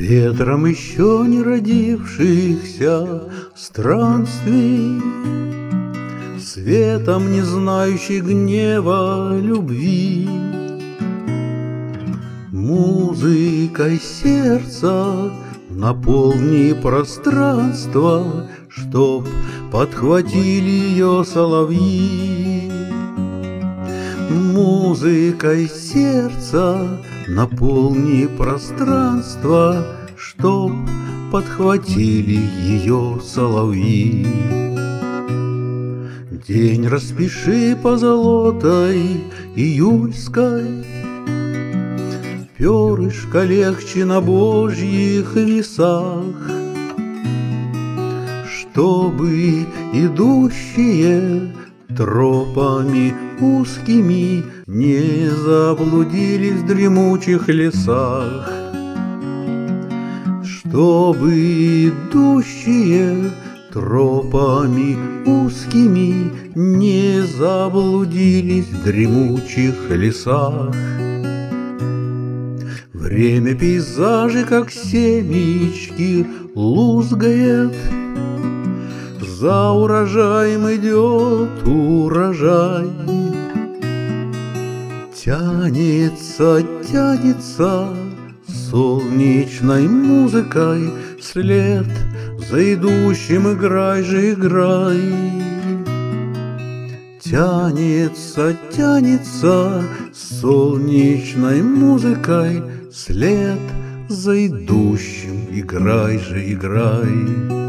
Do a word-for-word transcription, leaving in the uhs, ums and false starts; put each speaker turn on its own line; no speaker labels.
Ветром еще не родившихся странствий, светом не знающий гнева любви, музыкой сердца наполни пространство, чтоб подхватили ее соловьи. Музыкой сердца наполни пространство, чтоб подхватили ее соловьи. День распиши позолотой июльской, перышко легче на божьих весах, чтобы идущие тропами узкими не заблудились в дремучих лесах, чтобы идущие тропами узкими не заблудились в дремучих лесах. Время пейзажи, как семечки, лузгает, за урожаем идет урожай. Тянется, тянется солнечной музыкой след за идущим, играй же, играй. Тянется, тянется солнечной музыкой след за идущим, играй же, играй.